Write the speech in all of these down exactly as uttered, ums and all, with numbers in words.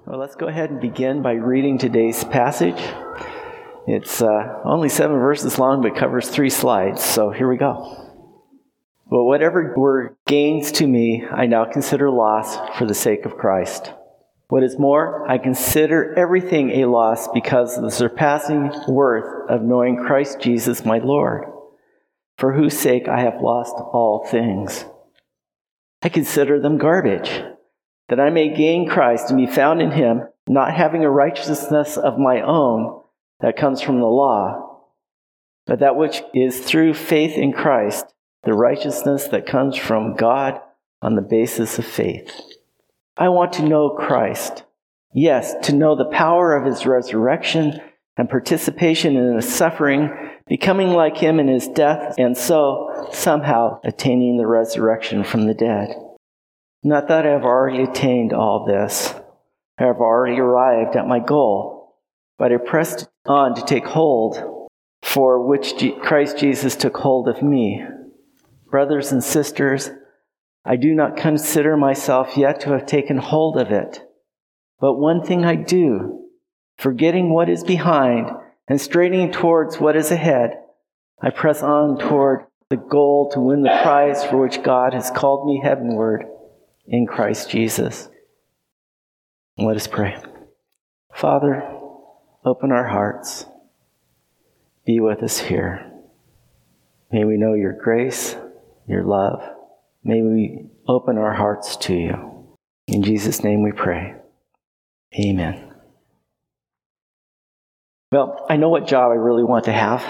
Well, let's go ahead and begin by reading today's passage. It's uh, only seven verses long, but covers three slides, so here we go. Well, whatever were gains to me, I now consider loss for the sake of Christ. What is more, I consider everything a loss because of the surpassing worth of knowing Christ Jesus my Lord, for whose sake I have lost all things. I consider them garbage, that I may gain Christ and be found in him, not having a righteousness of my own that comes from the law, but that which is through faith in Christ, the righteousness that comes from God on the basis of faith. I want to know Christ, yes, to know the power of his resurrection and participation in his suffering, becoming like him in his death, and so somehow attaining the resurrection from the dead. Not that I have already attained all this. I have already arrived at my goal, but I pressed on to take hold, for which Christ Jesus took hold of me. Brothers and sisters, I do not consider myself yet to have taken hold of it. But one thing I do, forgetting what is behind and straining towards what is ahead, I press on toward the goal to win the prize for which God has called me heavenward in Christ Jesus. Let us pray. Father, open our hearts. Be with us here. May we know your grace, your love. May we open our hearts to you. In Jesus' name we pray. Amen. Well, I know what job I really want to have.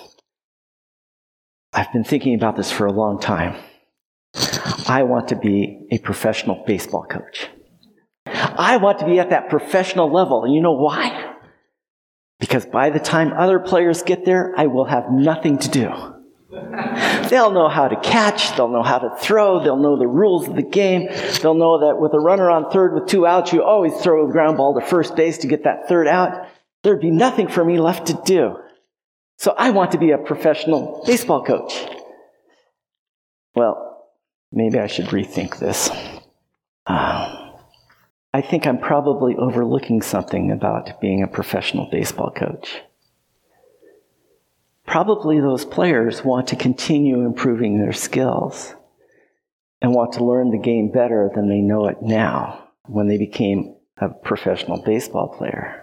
I've been thinking about this for a long time. I want to be a professional baseball coach. I want to be at that professional level. And you know why? Because by the time other players get there, I will have nothing to do. They'll know how to catch, they'll know how to throw, they'll know the rules of the game, they'll know that with a runner on third with two outs, you always throw the ground ball to first base to get that third out. There'd be nothing for me left to do. So I want to be a professional baseball coach. Well, maybe I should rethink this. Uh, I think I'm probably overlooking something about being a professional baseball coach. Probably those players want to continue improving their skills and want to learn the game better than they know it now when they became a professional baseball player.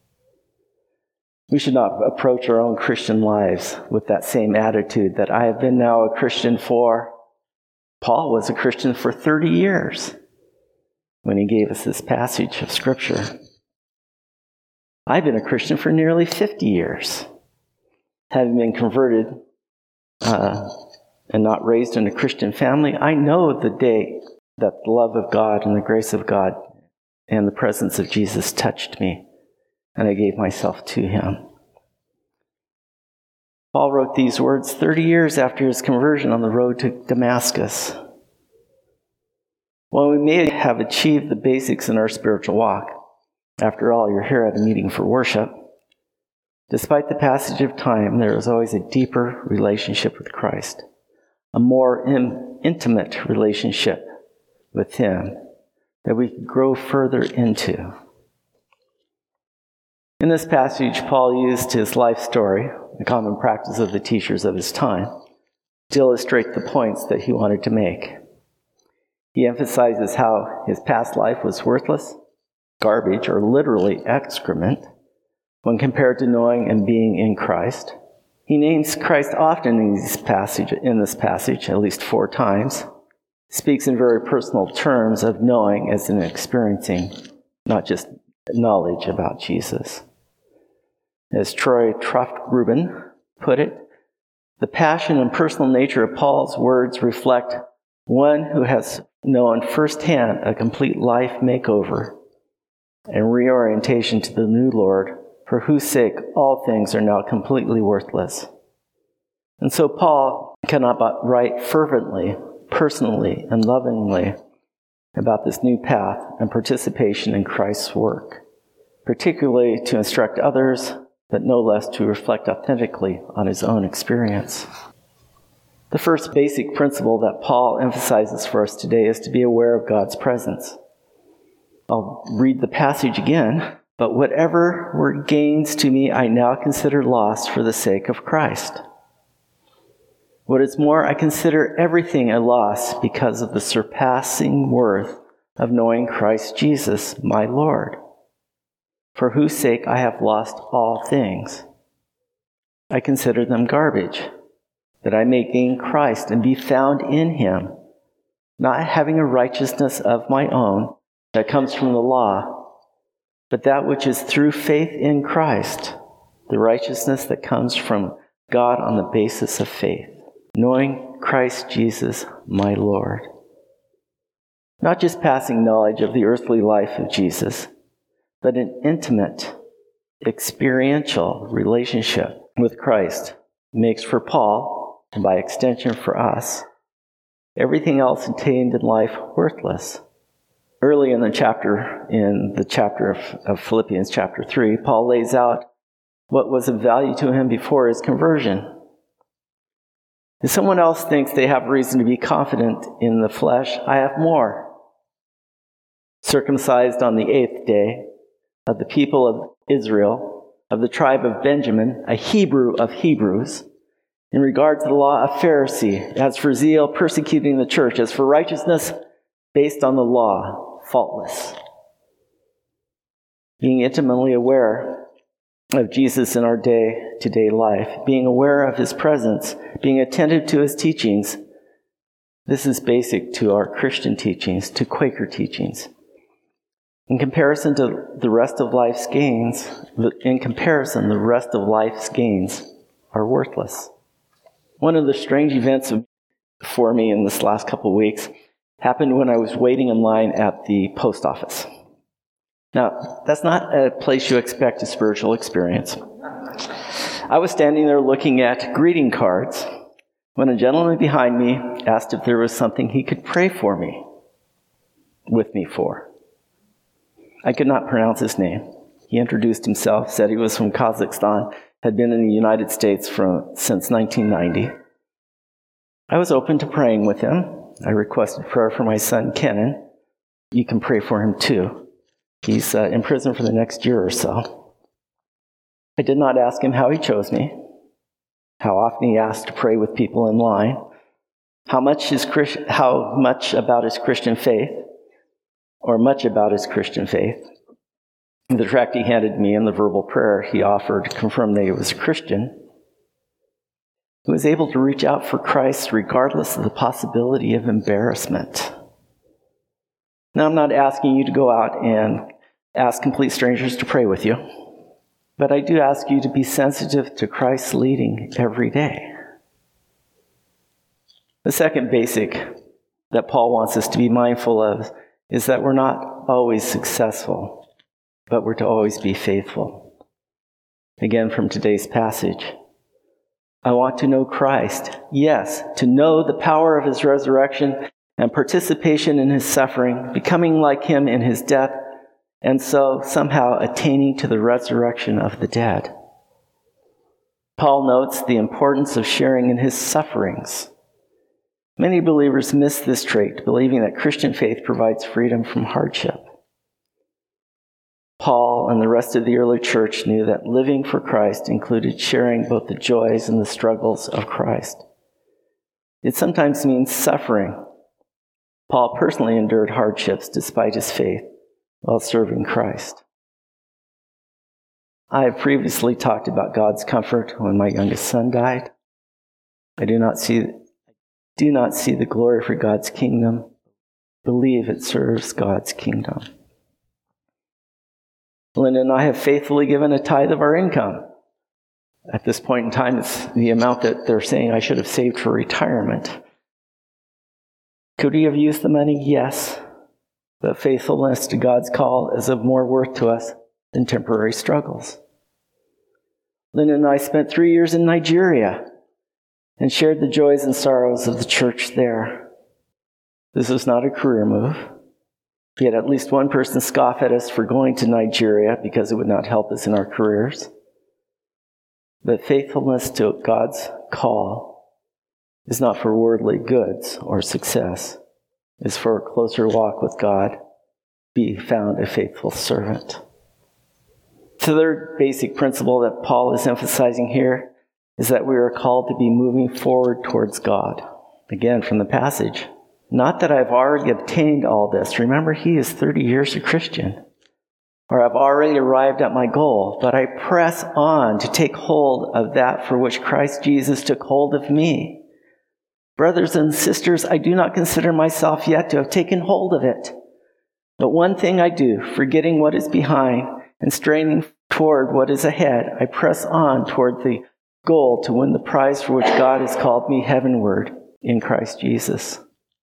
We should not approach our own Christian lives with that same attitude that I have been now a Christian for. Paul was a Christian for thirty years when he gave us this passage of Scripture. I've been a Christian for nearly fifty years. Having been converted uh, and not raised in a Christian family, I know the day that the love of God and the grace of God and the presence of Jesus touched me, and I gave myself to him. Paul wrote these words thirty years after his conversion on the road to Damascus. While we may have achieved the basics in our spiritual walk, after all, you're here at a meeting for worship, despite the passage of time, there is always a deeper relationship with Christ, a more in- intimate relationship with him that we can grow further into. In this passage, Paul used his life story, the common practice of the teachers of his time, to illustrate the points that he wanted to make. He emphasizes how his past life was worthless, garbage, or literally excrement, when compared to knowing and being in Christ. He names Christ often in this passage, in this passage, at least four times. Speaks in very personal terms of knowing as in experiencing, not just knowledge about Jesus. As Troy Truft-Rubin put it, the passion and personal nature of Paul's words reflect one who has known firsthand a complete life makeover and reorientation to the new Lord, for whose sake all things are now completely worthless. And so Paul cannot but write fervently, personally, and lovingly about this new path and participation in Christ's work, particularly to instruct others, but no less to reflect authentically on his own experience. The first basic principle that Paul emphasizes for us today is to be aware of God's presence. I'll read the passage again. But whatever were gains to me, I now consider loss for the sake of Christ. What is more, I consider everything a loss because of the surpassing worth of knowing Christ Jesus, my Lord, for whose sake I have lost all things. I consider them garbage, that I may gain Christ and be found in him, not having a righteousness of my own that comes from the law, but that which is through faith in Christ, the righteousness that comes from God on the basis of faith, knowing Christ Jesus, my Lord. Not just passing knowledge of the earthly life of Jesus, but an intimate, experiential relationship with Christ makes for Paul, and by extension for us, everything else attained in life worthless. Early in the chapter, in the chapter of, of Philippians chapter three, Paul lays out what was of value to him before his conversion. If someone else thinks they have reason to be confident in the flesh, I have more. Circumcised on the eighth day, of the people of Israel, of the tribe of Benjamin, a Hebrew of Hebrews, in regard to the law, a Pharisee, as for zeal, persecuting the church, as for righteousness, based on the law, faultless. Being intimately aware of Jesus in our day-to-day life, being aware of his presence, being attentive to his teachings, this is basic to our Christian teachings, to Quaker teachings. In comparison to the rest of life's gains, in comparison, the rest of life's gains are worthless. One of the strange events for me in this last couple of weeks happened when I was waiting in line at the post office. Now, that's not a place you expect a spiritual experience. I was standing there looking at greeting cards when a gentleman behind me asked if there was something he could pray for me, with me for. I could not pronounce his name. He introduced himself, said he was from Kazakhstan, had been in the United States from, since nineteen ninety. I was open to praying with him. I requested prayer for my son, Kenan. You can pray for him too. He's uh, in prison for the next year or so. I did not ask him how he chose me, how often he asked to pray with people in line, how much his Christ- how much about his Christian faith, or much about his Christian faith. The tract he handed me and the verbal prayer he offered confirmed that he was a Christian. He was able to reach out for Christ regardless of the possibility of embarrassment. Now, I'm not asking you to go out and ask complete strangers to pray with you, but I do ask you to be sensitive to Christ's leading every day. The second basic that Paul wants us to be mindful of is that we're not always successful, but we're to always be faithful. Again, from today's passage, I want to know Christ. Yes, to know the power of his resurrection and participation in his suffering, becoming like him in his death, and so somehow attaining to the resurrection of the dead. Paul notes the importance of sharing in his sufferings. Many believers miss this trait, believing that Christian faith provides freedom from hardship. Paul and the rest of the early church knew that living for Christ included sharing both the joys and the struggles of Christ. It sometimes means suffering. Paul personally endured hardships despite his faith while serving Christ. I have previously talked about God's comfort when my youngest son died. I do not see Do not see the glory for God's kingdom. Believe it serves God's kingdom. Linda and I have faithfully given a tithe of our income. At this point in time, it's the amount that they're saying I should have saved for retirement. Could we have used the money? Yes. But faithfulness to God's call is of more worth to us than temporary struggles. Linda and I spent three years in Nigeria and shared the joys and sorrows of the church there. This was not a career move. We had at least one person scoff at us for going to Nigeria because it would not help us in our careers. But faithfulness to God's call is not for worldly goods or success. It's for a closer walk with God be found a faithful servant. The third basic principle that Paul is emphasizing here is that we are called to be moving forward towards God. Again, from the passage. Not that I've already obtained all this. Remember, he is thirty years a Christian. Or I've already arrived at my goal, but I press on to take hold of that for which Christ Jesus took hold of me. Brothers and sisters, I do not consider myself yet to have taken hold of it. But one thing I do, forgetting what is behind and straining toward what is ahead, I press on toward the goal to win the prize for which God has called me heavenward in Christ Jesus.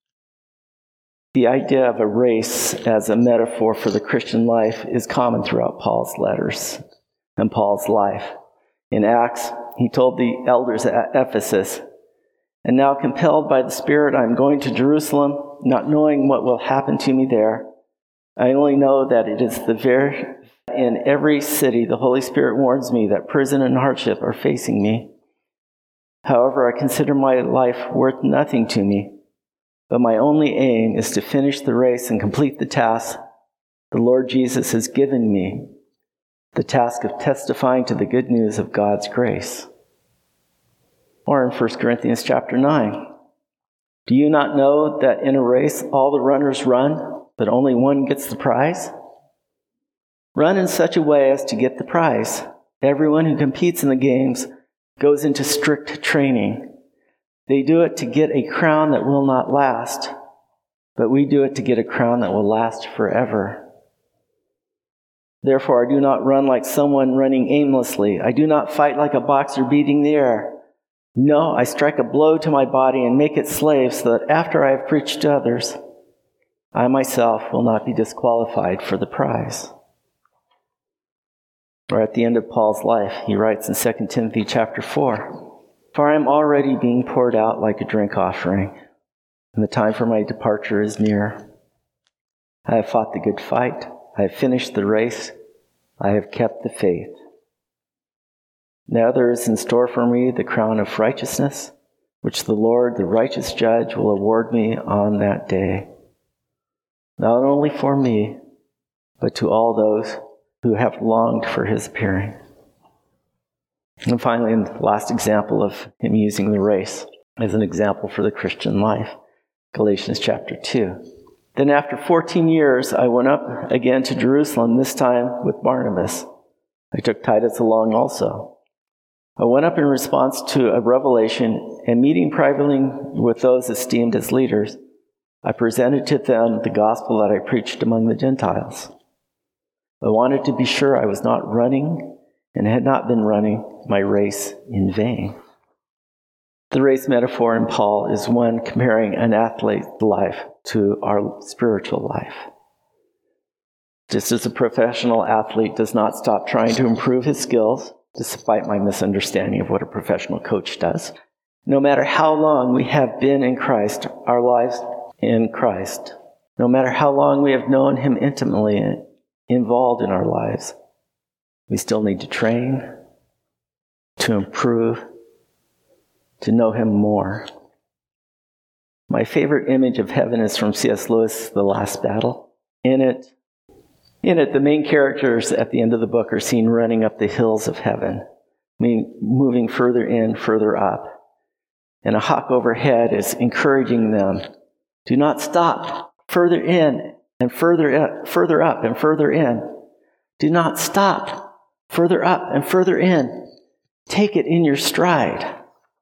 The idea of a race as a metaphor for the Christian life is common throughout Paul's letters and Paul's life. In Acts, he told the elders at Ephesus, "And now compelled by the Spirit, I am going to Jerusalem, not knowing what will happen to me there. I only know that it is the very in every city the Holy Spirit warns me that prison and hardship are facing me. However, I consider my life worth nothing to me. But my only aim is to finish the race and complete the task the Lord Jesus has given me, the task of testifying to the good news of God's grace." Or in First Corinthians chapter nine, "Do you not know that in a race all the runners run, but only one gets the prize? Run in such a way as to get the prize. Everyone who competes in the games goes into strict training. They do it to get a crown that will not last, but we do it to get a crown that will last forever. Therefore, I do not run like someone running aimlessly. I do not fight like a boxer beating the air. No, I strike a blow to my body and make it slave so that after I have preached to others, I myself will not be disqualified for the prize." Or at the end of Paul's life, he writes in Second Timothy chapter four, "For I am already being poured out like a drink offering, and the time for my departure is near. I have fought the good fight. I have finished the race. I have kept the faith. Now there is in store for me the crown of righteousness, which the Lord, the righteous judge, will award me on that day. Not only for me, but to all those who have longed for his appearing." And finally, the last example of him using the race as an example for the Christian life, Galatians chapter two. "Then after fourteen years, I went up again to Jerusalem, this time with Barnabas. I took Titus along also. I went up in response to a revelation, and meeting privately with those esteemed as leaders, I presented to them the gospel that I preached among the Gentiles. I wanted to be sure I was not running and had not been running my race in vain." The race metaphor in Paul is one comparing an athlete's life to our spiritual life. Just as a professional athlete does not stop trying to improve his skills, despite my misunderstanding of what a professional coach does, no matter how long we have been in Christ, our lives in Christ, no matter how long we have known him intimately and involved in our lives, we still need to train, to improve, to know him more. My favorite image of heaven is from C S Lewis' The Last Battle. In it, in it, the main characters at the end of the book are seen running up the hills of heaven, I mean, moving further in, further up. And a hawk overhead is encouraging them, do not stop, further in and further, further up and further in. Do not stop, further up and further in. Take it in your stride.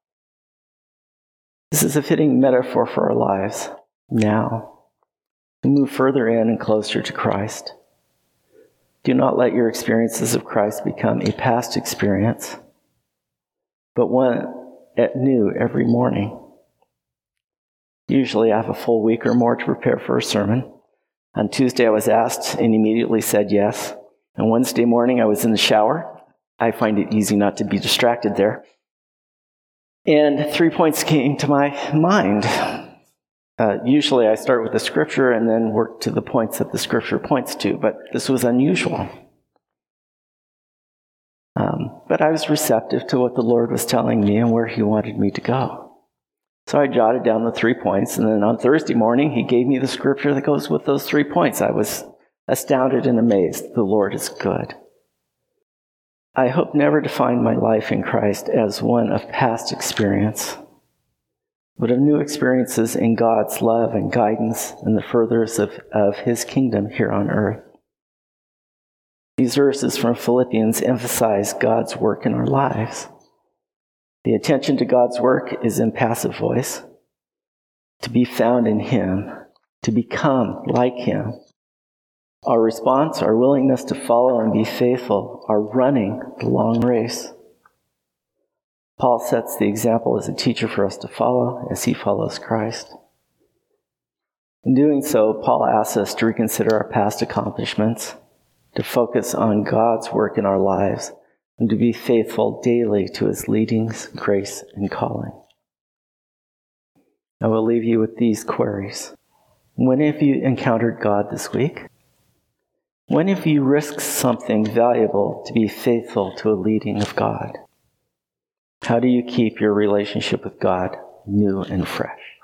This is a fitting metaphor for our lives now. We move further in and closer to Christ. Do not let your experiences of Christ become a past experience, but one at new every morning. Usually I have a full week or more to prepare for a sermon. On Tuesday I was asked and immediately said yes. On Wednesday morning I was in the shower. I find it easy not to be distracted there. And three points came to my mind. Uh, usually I start with the scripture and then work to the points that the scripture points to, but this was unusual. Um, but I was receptive to what the Lord was telling me and where he wanted me to go. So I jotted down the three points, and then on Thursday morning, he gave me the scripture that goes with those three points. I was astounded and amazed, the Lord is good. I hope never to find my life in Christ as one of past experience, but of new experiences in God's love and guidance and the furtherance of, of his kingdom here on earth. These verses from Philippians emphasize God's work in our lives. The attention to God's work is in passive voice, to be found in him, to become like him. Our response, our willingness to follow and be faithful, are running the long race. Paul sets the example as a teacher for us to follow as he follows Christ. In doing so, Paul asks us to reconsider our past accomplishments, to focus on God's work in our lives, and to be faithful daily to his leadings, grace, and calling. I will leave you with these queries. When have you encountered God this week? When have you risked something valuable to be faithful to a leading of God? How do you keep your relationship with God new and fresh?